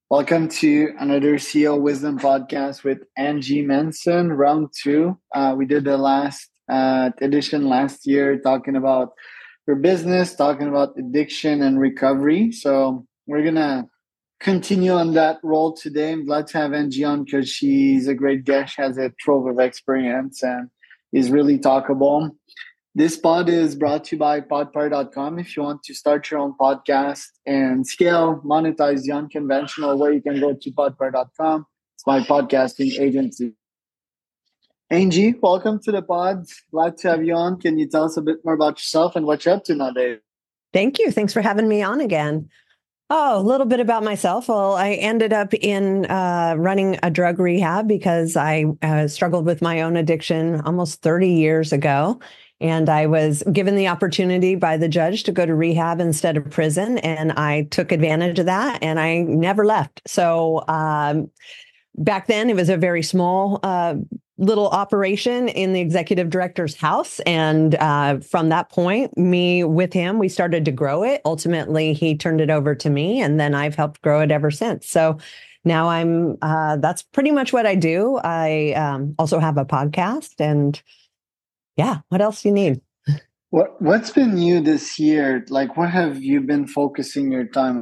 Welcome to another CEO Wisdom podcast with Angie Manson, round two. We did the last edition last year talking about her business, talking about addiction and recovery. So we're going to continue on that role today. I'm glad to have Angie on because she's a great guest. She has a trove of experience and is really talkable. This pod is brought to you by podpar.com. If you want to start your own podcast and scale, monetize the unconventional way, you can go to podpar.com. It's my podcasting agency. Angie, welcome to the pod. Glad to have you on. Can you tell us a bit more about yourself and what you're up to nowadays? Thank you. Thanks for having me on again. Oh, a little bit about myself. Well, I ended up in running a drug rehab because I struggled with my own addiction almost 30 years ago. And I was given the opportunity by the judge to go to rehab instead of prison. And I took advantage of that and I never left. So back then it was a very small little operation in the executive director's house. And from that point, me with him, we started to grow it. Ultimately, he turned it over to me and then I've helped grow it ever since. So now that's pretty much what I do. I also have a podcast and yeah, what else do you need? What's been new this year? Like, what have you been focusing your time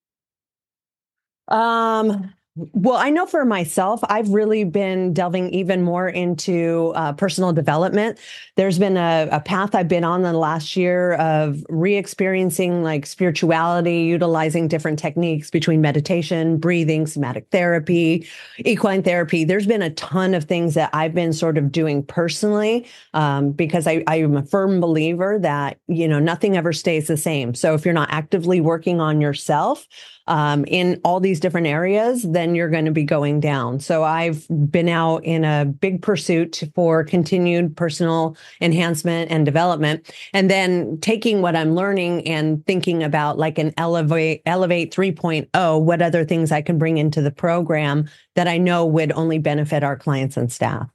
on? Well, I know for myself, I've really been delving even more into personal development. There's been a path I've been on in the last year of re-experiencing like spirituality, utilizing different techniques between meditation, breathing, somatic therapy, equine therapy. There's been a ton of things that I've been sort of doing personally because I am a firm believer that, nothing ever stays the same. So if you're not actively working on yourself, in all these different areas, then you're going to be going down. So I've been out in a big pursuit for continued personal enhancement and development, and then taking what I'm learning and thinking about like an Elevate 3.0, what other things I can bring into the program that I know would only benefit our clients and staff.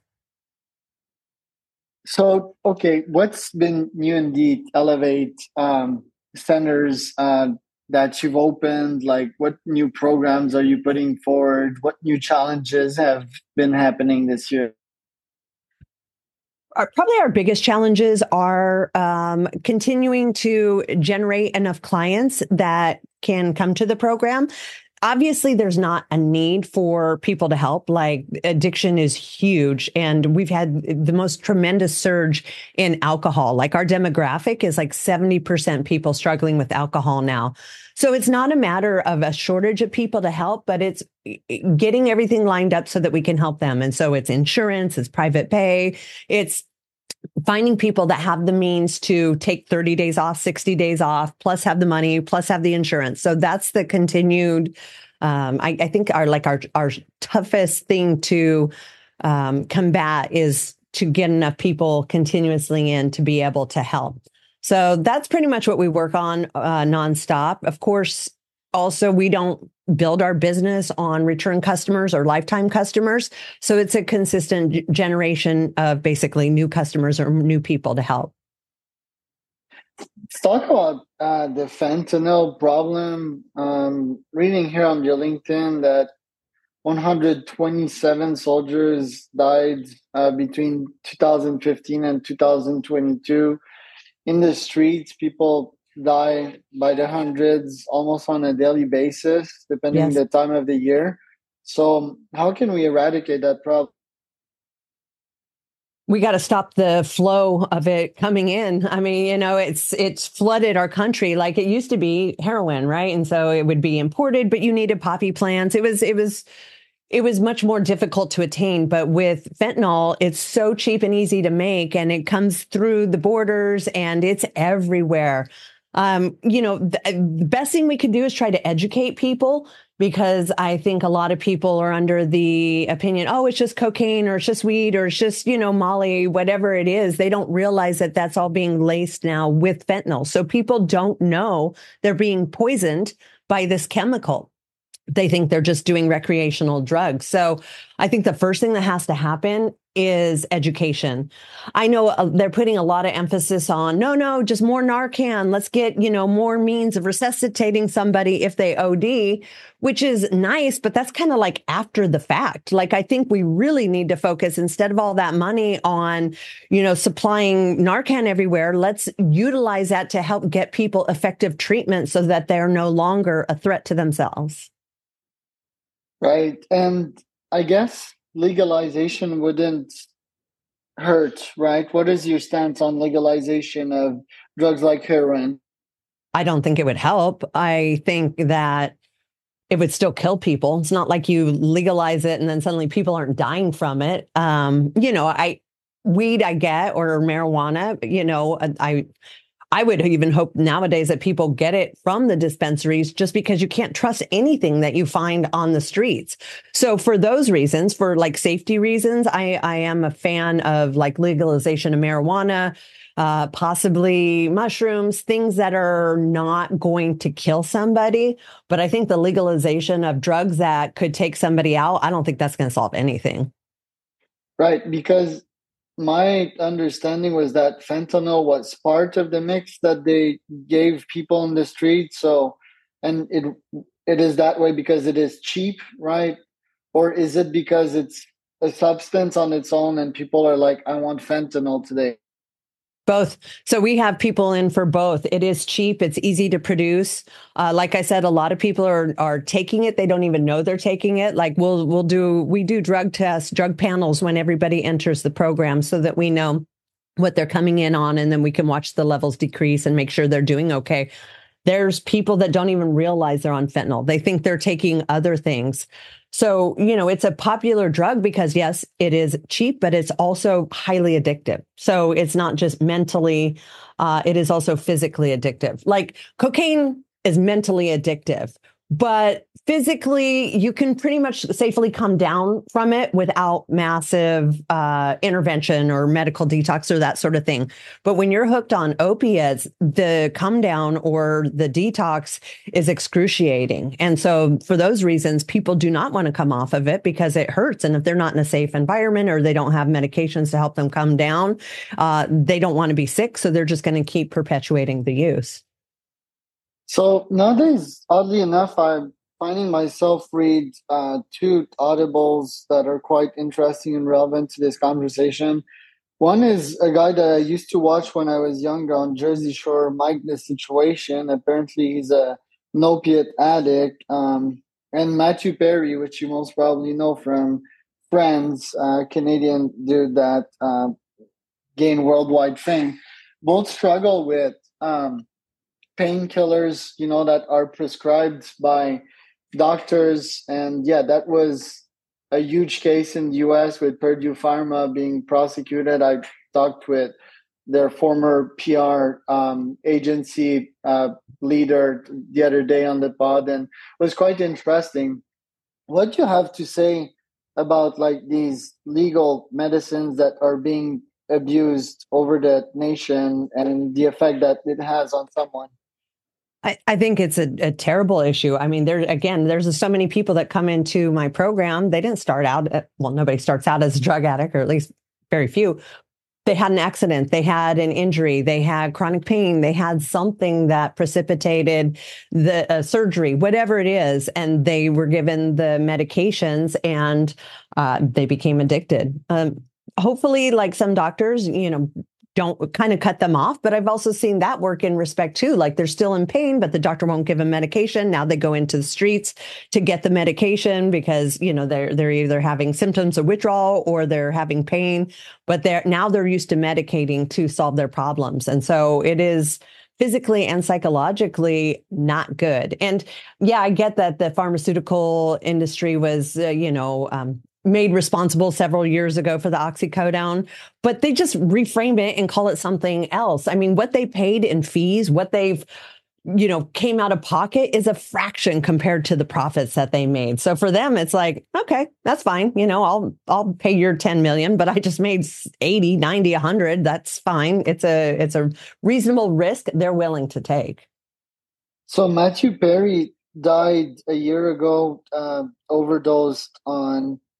So, okay, what's been new in the Elevate centers that you've opened? Like, what new programs are you putting forward? What new challenges have been happening this year? Probably our biggest challenges are continuing to generate enough clients that can come to the program. Obviously, there's not a need for people to help. Like addiction is huge. And we've had the most tremendous surge in alcohol. Like our demographic is like 70% people struggling with alcohol now. So it's not a matter of a shortage of people to help, but it's getting everything lined up so that we can help them. And so it's insurance, it's private pay, it's finding people that have the means to take 30 days off, 60 days off, plus have the money, plus have the insurance. So that's the continued, I think our toughest thing to combat is to get enough people continuously in to be able to help. So that's pretty much what we work on nonstop. Of course, also, we don't build our business on return customers or lifetime customers. So it's a consistent generation of basically new customers or new people to help. Let's talk about the fentanyl problem. Reading here on your LinkedIn that 127 soldiers died between 2015 and 2022 in the streets. People die by the hundreds almost on a daily basis, depending Yes. the time of the year. So how can we eradicate that problem? We got to stop the flow of it coming in. I mean, it's flooded our country like it used to be heroin, right? And so it would be imported, but you needed poppy plants. It was much more difficult to attain. But with fentanyl, it's so cheap and easy to make, and it comes through the borders and it's everywhere. The best thing we could do is try to educate people, because I think a lot of people are under the opinion, oh, it's just cocaine or it's just weed or it's just, Molly, whatever it is. They don't realize that that's all being laced now with fentanyl. So people don't know they're being poisoned by this chemical. They think they're just doing recreational drugs. So I think the first thing that has to happen is education. I know they're putting a lot of emphasis on, no, just more Narcan. Let's get, more means of resuscitating somebody if they OD, which is nice, but that's kind of like after the fact. Like, I think we really need to focus, instead of all that money on, supplying Narcan everywhere, let's utilize that to help get people effective treatment so that they're no longer a threat to themselves. Right. And I guess legalization wouldn't hurt, right? What is your stance on legalization of drugs like heroin? I don't think it would help. I think that it would still kill people. It's not like you legalize it and then suddenly people aren't dying from it. Weed I get, or marijuana, I would even hope nowadays that people get it from the dispensaries, just because you can't trust anything that you find on the streets. So for those reasons, for like safety reasons, I am a fan of like legalization of marijuana, possibly mushrooms, things that are not going to kill somebody. But I think the legalization of drugs that could take somebody out, I don't think that's going to solve anything. Right, because my understanding was that fentanyl was part of the mix that they gave people in the street. So, and it is that way because it is cheap, right? Or is it because it's a substance on its own and people are like, I want fentanyl today? Both. So we have people in for both. It is cheap. It's easy to produce. Like I said, a lot of people are taking it. They don't even know they're taking it. Like we do drug tests, drug panels when everybody enters the program, so that we know what they're coming in on, and then we can watch the levels decrease and make sure they're doing okay. There's people that don't even realize they're on fentanyl. They think they're taking other things. So, it's a popular drug because, yes, it is cheap, but it's also highly addictive. So it's not just mentally, it is also physically addictive. Like cocaine is mentally addictive, but physically, you can pretty much safely come down from it without massive intervention or medical detox or that sort of thing. But when you're hooked on opiates, the come down or the detox is excruciating. And so for those reasons, people do not want to come off of it because it hurts. And if they're not in a safe environment or they don't have medications to help them come down, they don't want to be sick. So they're just going to keep perpetuating the use. So nowadays, oddly enough, I'm finding myself read two audibles that are quite interesting and relevant to this conversation. One is a guy that I used to watch when I was younger on Jersey Shore, Mike the Situation. Apparently, he's an opiate addict. And Matthew Perry, which you most probably know from Friends, Canadian dude that gained worldwide fame. Both struggle with painkillers, that are prescribed by doctors. And yeah, that was a huge case in the US with Purdue Pharma being prosecuted. I talked with their former PR agency leader the other day on the pod, and it was quite interesting. What do you have to say about like these legal medicines that are being abused over the nation and the effect that it has on someone? I think it's a terrible issue. I mean, there's so many people that come into my program. They didn't start out, nobody starts out as a drug addict, or at least very few. They had an accident, they had an injury, they had chronic pain, they had something that precipitated the surgery, whatever it is, and they were given the medications and they became addicted. Hopefully, like some doctors, don't kind of cut them off. But I've also seen that work in respect too. Like they're still in pain, but the doctor won't give them medication. Now they go into the streets to get the medication because, they're either having symptoms of withdrawal or they're having pain, but they're used to medicating to solve their problems. And so it is physically and psychologically not good. And yeah, I get that the pharmaceutical industry was, made responsible several years ago for the oxycodone, but they just reframe it and call it something else. I mean, what they paid in fees, what they've, came out of pocket is a fraction compared to the profits that they made. So for them, it's like, okay, that's fine. I'll pay your 10 million, but I just made 80, 90, 100. That's fine. It's a reasonable risk they're willing to take. So Matthew Perry died a year ago, overdosed on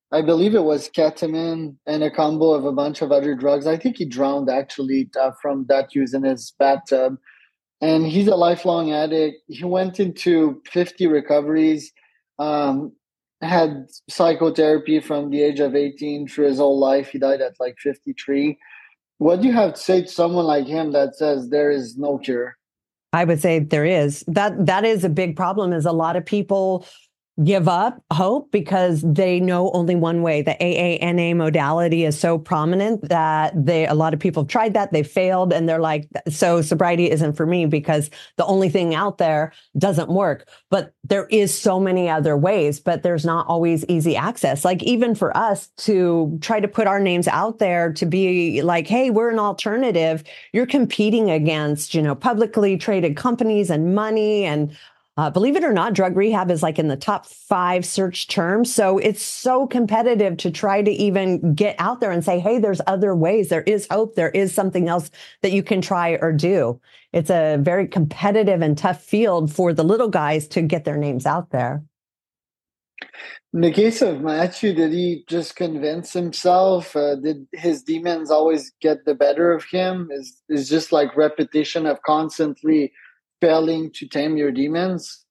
I believe it was ketamine and a combo of a bunch of other drugs. I think he drowned actually from that use in his bathtub. And he's a lifelong addict. He went into 50 recoveries, um, had psychotherapy from the age of 18 through his whole life. He died at like 53. What do you have to say to someone like him that says there is no cure? I would say there is. That is a big problem, is a lot of people give up hope because they know only one way. The AANA modality is so prominent that a lot of people have tried that, they failed, and they're like, so sobriety isn't for me because the only thing out there doesn't work. But there is so many other ways, but there's not always easy access. Like even for us to try to put our names out there to be like, hey, we're an alternative. You're competing against, publicly traded companies and money, and believe it or not, drug rehab is like in the top 5 search terms. So it's so competitive to try to even get out there and say, hey, there's other ways. There is hope. There is something else that you can try or do. It's a very competitive and tough field for the little guys to get their names out there. In the case of Matthew, did he just convince himself? Did his demons always get the better of him? Is just like repetition of constantly failing to tame your demons?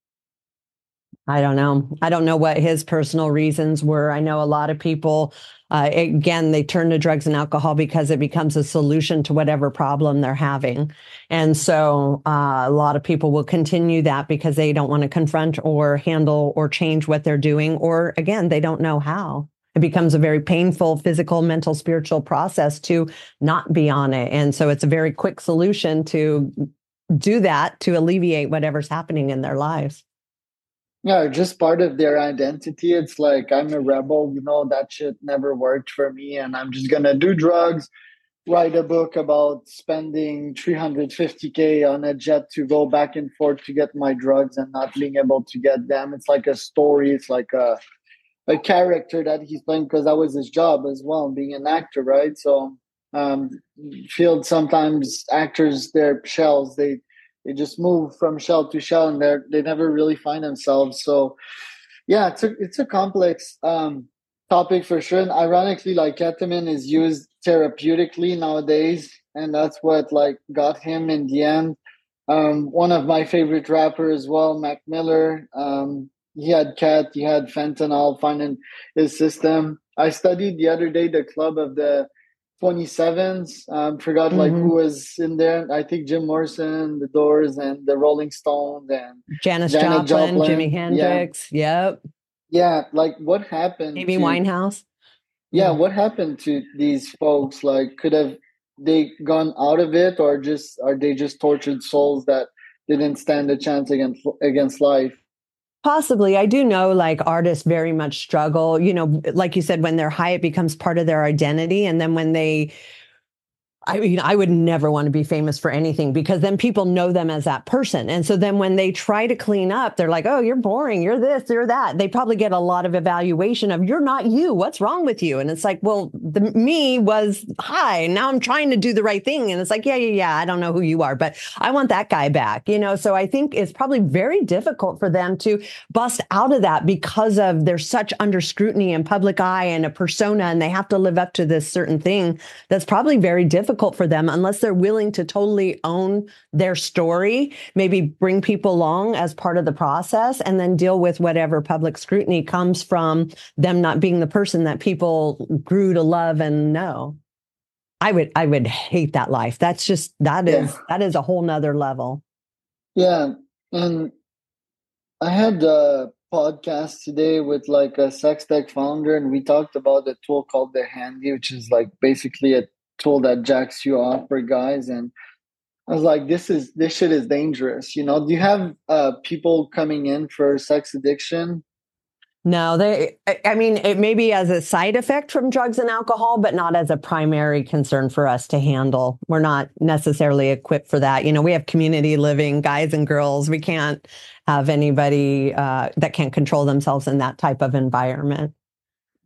I don't know. I don't know what his personal reasons were. I know a lot of people, again, they turn to drugs and alcohol because it becomes a solution to whatever problem they're having. And so a lot of people will continue that because they don't want to confront or handle or change what they're doing. Or again, they don't know how. It becomes a very painful physical, mental, spiritual process to not be on it. And so it's a very quick solution to do that to alleviate whatever's happening in their lives. Yeah, just part of their identity. It's like, I'm a rebel, that shit never worked for me, and I'm just gonna do drugs, write a book about spending 350K on a jet to go back and forth to get my drugs and not being able to get them. It's like a story, it's like a character that he's playing because that was his job as well, being an actor, right? So feel sometimes actors, they're shells. They just move from shell to shell, and they never really find themselves. So yeah, it's a complex topic for sure. And ironically, like ketamine is used therapeutically nowadays, and that's what like got him in the end. One of my favorite rappers as well, Mac Miller. He had he had fentanyl finding his system. I studied the other day the club of the 27s. Forgot like who was in there. I think Jim Morrison, The Doors, and the Rolling Stones, and Janis Janet Joplin, Jimi Hendrix. Yep. Yeah, like what happened Amy to Winehouse. yeah, what happened to these folks? Like, could have they gone out of it, or just are they just tortured souls that didn't stand a chance against life? Possibly. I do know like artists very much struggle, like you said, when they're high, it becomes part of their identity. And then when I mean, I would never want to be famous for anything because then people know them as that person. And so then when they try to clean up, they're like, oh, you're boring. You're this, you're that. They probably get a lot of evaluation of you're not you. What's wrong with you? And it's like, well, me was high. Now I'm trying to do the right thing. And it's like, yeah. I don't know who you are, but I want that guy back, So I think it's probably very difficult for them to bust out of that because of they're such under scrutiny and public eye and a persona, and they have to live up to this certain thing. That's probably very difficult for them unless they're willing to totally own their story, maybe bring people along as part of the process, and then deal with whatever public scrutiny comes from them not being the person that people grew to love and know. I would hate that life. That's just, that is a whole nother level. Yeah. And I had a podcast today with like a sex tech founder, and we talked about a tool called the Handy, which is like basically a tool that jacks you off for guys. And I was like, this shit is dangerous. Do you have people coming in for sex addiction? No, I mean, it may be as a side effect from drugs and alcohol, but not as a primary concern for us to handle. We're not necessarily equipped for that. We have community living guys and girls. We can't have anybody that can't control themselves in that type of environment.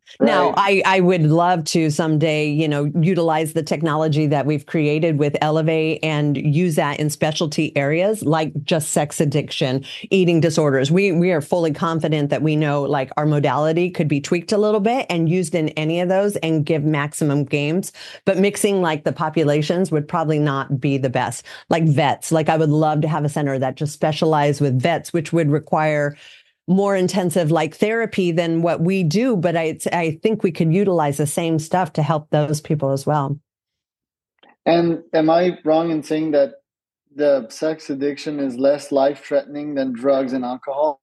Now, right? I would love to someday, utilize the technology that we've created with Elevate and use that in specialty areas like just sex addiction, eating disorders. We are fully confident that we know like our modality could be tweaked a little bit and used in any of those and give maximum gains. But mixing like the populations would probably not be the best. Like vets, like I would love to have a center that just specialized with vets, which would require more intensive like therapy than what we do, but I think we could utilize the same stuff to help those people as well. And am I wrong in saying that the sex addiction is less life threatening than drugs and alcohol?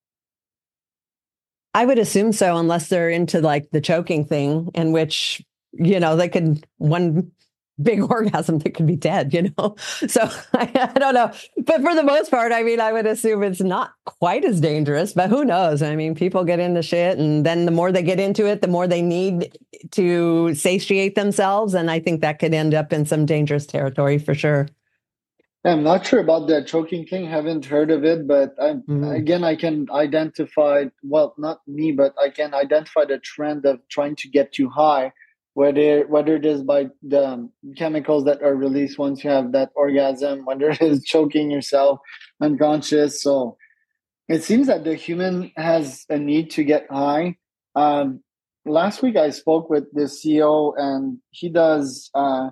I would assume so, unless they're into like the choking thing, in which, they could one big orgasm that could be dead. So I don't know. But for the most part, I mean, I would assume it's not quite as dangerous, but who knows? I mean, people get into shit and then the more they get into it, the more they need to satiate themselves. And I think that could end up in some dangerous territory for sure. I'm not sure about that choking thing. Haven't heard of it, but again, I can identify, well, not me, but I can identify the trend of trying to get too high, whether it is by the chemicals that are released once you have that orgasm, whether it is choking yourself unconscious. So it seems that the human has a need to get high. Last week I spoke with the CEO, and he does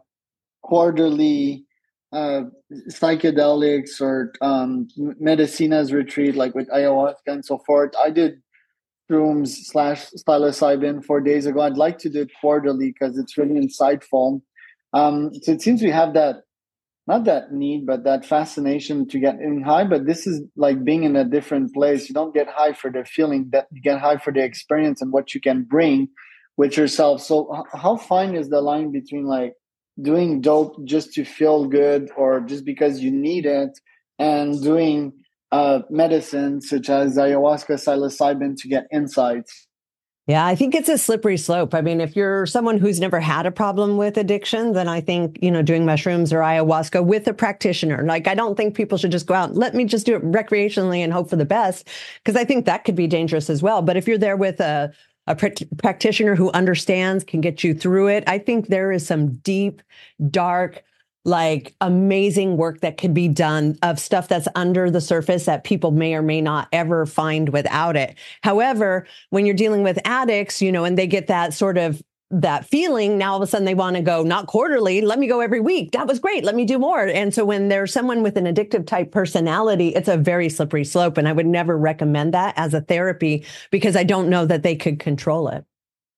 quarterly uh, psychedelics or medicinas retreat, like with ayahuasca and so forth. I did shrooms slash psilocybin 4 days ago. I'd like to do it quarterly because it's really insightful. So it seems we have that, not that need, but that fascination to get in high. But this is like being in a different place. You don't get high for the feeling, that you get high for the experience and what you can bring with yourself. So how fine is the line between like doing dope just to feel good or just because you need it, and doing medicine such as ayahuasca, psilocybin to get insights? Yeah, I think it's a slippery slope. I mean, if you're someone who's never had a problem with addiction, then I think, doing mushrooms or ayahuasca with a practitioner. Like, I don't think people should just go out, let me just do it recreationally and hope for the best, because I think that could be dangerous as well. But if you're there with a practitioner who understands, can get you through it, I think there is some deep, dark, like amazing work that could be done of stuff that's under the surface that people may or may not ever find without it. However, when you're dealing with addicts, and they get that sort of that feeling, now all of a sudden they want to go, not quarterly, let me go every week. That was great. Let me do more. And so when there's someone with an addictive type personality, it's a very slippery slope. And I would never recommend that as a therapy because I don't know that they could control it.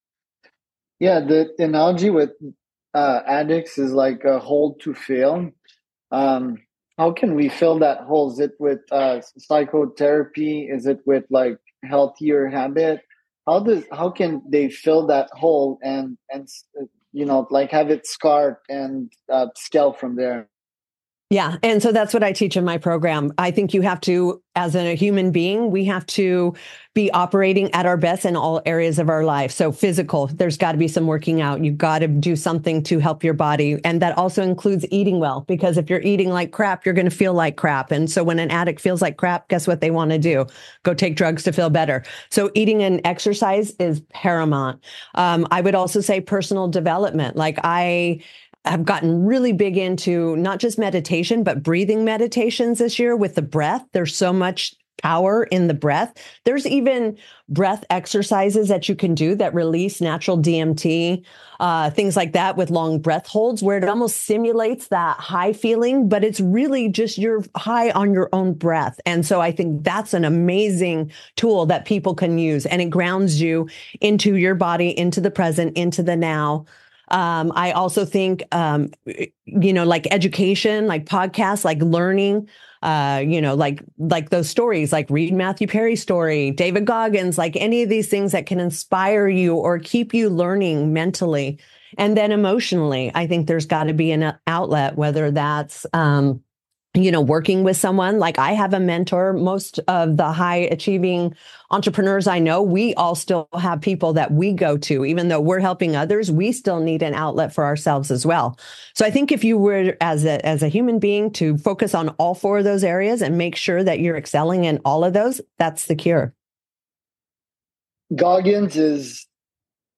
Yeah, the analogy with addicts is like a hole to fill. Um, how can we fill that hole? Is it with psychotherapy? Is it with like healthier habit? How can they fill that hole and like have it scarred and scale from there? Yeah. And so that's what I teach in my program. I think you have to, as a human being, we have to be operating at our best in all areas of our life. So physical, there's got to be some working out. You've got to do something to help your body. And that also includes eating well, because if you're eating like crap, you're going to feel like crap. And so when an addict feels like crap, guess what they want to do? Go take drugs to feel better. So eating and exercise is paramount. I would also say personal development. Like I've gotten really big into not just meditation, but breathing meditations this year with the breath. There's so much power in the breath. There's even breath exercises that you can do that release natural DMT, things like that with long breath holds, where it almost simulates that high feeling, but it's really just you're high on your own breath. And so I think that's an amazing tool that people can use, and it grounds you into your body, into the present, into the now. I also think, like education, like podcasts, like learning, like those stories, like read Matthew Perry's story, David Goggins, like any of these things that can inspire you or keep you learning mentally. And then emotionally, I think there's got to be an outlet, whether that's, working with someone. Like I have a mentor. Most of the high achieving entrepreneurs I know, we all still have people that we go to. Even though we're helping others, we still need an outlet for ourselves as well. So I think if you were as a human being to focus on all four of those areas and make sure that you're excelling in all of those, that's the cure. Goggins is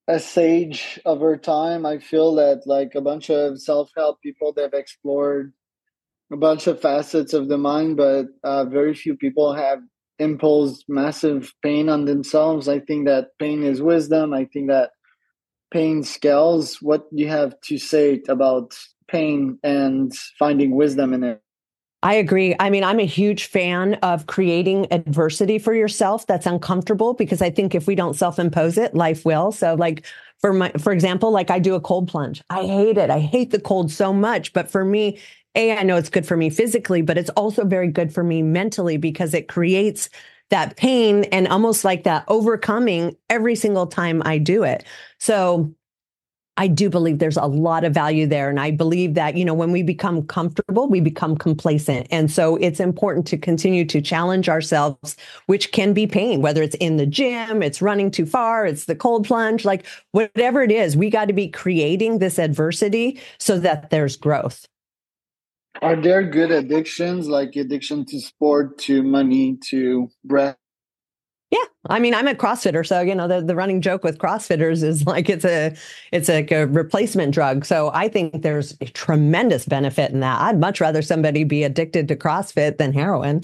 a sage over time. I feel that like a bunch of self-help people, they've explored a bunch of facets of the mind, but very few people have imposed massive pain on themselves. I think that pain is wisdom. I think that pain scales. What do you have to say about pain and finding wisdom in it? I agree. I mean, I'm a huge fan of creating adversity for yourself that's uncomfortable, because I think if we don't self-impose it, life will. So like for example, like I do a cold plunge. I hate it. I hate the cold so much. But for me, I know it's good for me physically, but it's also very good for me mentally, because it creates that pain and almost like that overcoming every single time I do it. So I do believe there's a lot of value there. And I believe that, when we become comfortable, we become complacent. And so it's important to continue to challenge ourselves, which can be pain, whether it's in the gym, it's running too far, it's the cold plunge, like whatever it is, we got to be creating this adversity so that there's growth. Are there good addictions, like addiction to sport, to money, to breath? Yeah. I mean, I'm a CrossFitter. So, the running joke with CrossFitters is like, it's like a replacement drug. So I think there's a tremendous benefit in that. I'd much rather somebody be addicted to CrossFit than heroin.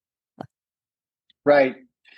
Right.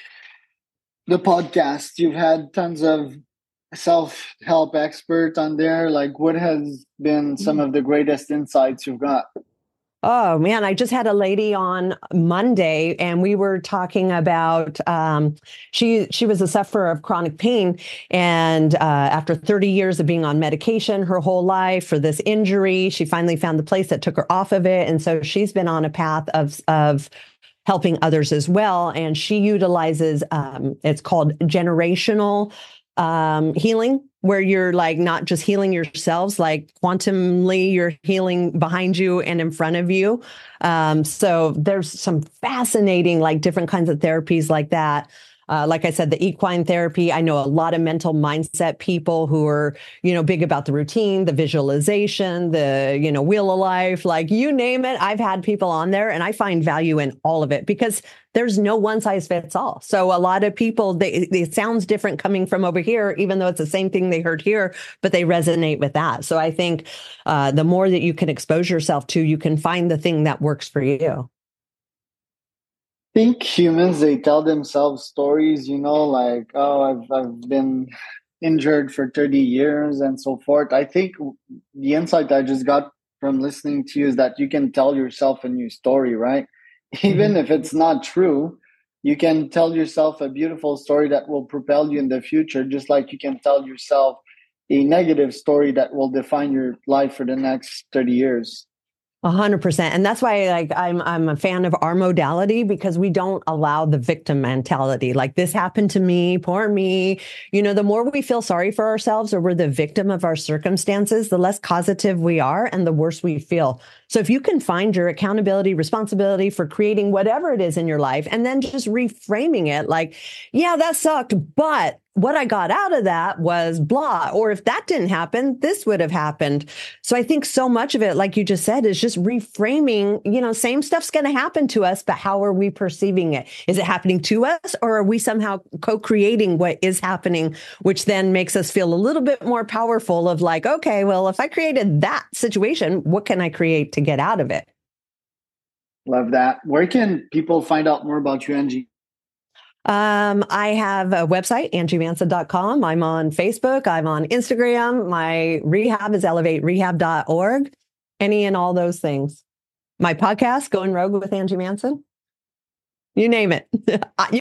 The podcast, you've had tons of self-help expert on there. Like, what has been some of the greatest insights you've got? Oh man, I just had a lady on Monday, and we were talking about she was a sufferer of chronic pain, and after 30 years of being on medication her whole life for this injury, she finally found the place that took her off of it, and so she's been on a path of helping others as well, and she utilizes it's called generational healing, where you're like not just healing yourselves, like quantumly, you're healing behind you and in front of you. So there's some fascinating, like different kinds of therapies like that. Like I said, the equine therapy, I know a lot of mental mindset people who are, big about the routine, the visualization, the, wheel of life, like you name it. I've had people on there, and I find value in all of it, because there's no one size fits all. So a lot of people, it sounds different coming from over here, even though it's the same thing they heard here, but they resonate with that. So I think the more that you can expose yourself to, you can find the thing that works for you. Think humans, they tell themselves stories, like, oh, I've been injured for 30 years and so forth. I think the insight I just got from listening to you is that you can tell yourself a new story, right? Even if it's not true, you can tell yourself a beautiful story that will propel you in the future, just like you can tell yourself a negative story that will define your life for the next 30 years. 100%. And that's why I'm a fan of our modality, because we don't allow the victim mentality. Like, this happened to me, poor me. The more we feel sorry for ourselves, or we're the victim of our circumstances, the less causative we are and the worse we feel. So if you can find your accountability, responsibility for creating whatever it is in your life, and then just reframing it like, yeah, that sucked, but what I got out of that was blah. Or if that didn't happen, this would have happened. So I think so much of it, like you just said, is just reframing, same stuff's going to happen to us, but how are we perceiving it? Is it happening to us, or are we somehow co-creating what is happening, which then makes us feel a little bit more powerful of like, okay, well, if I created that situation, what can I create to get out of it? Love that. Where can people find out more about you, Angie? I have a website, angiemanson.com. I'm on Facebook. I'm on Instagram. My rehab is elevaterehab.org. Any and all those things. My podcast, Going Rogue with Angie Manson. You name it.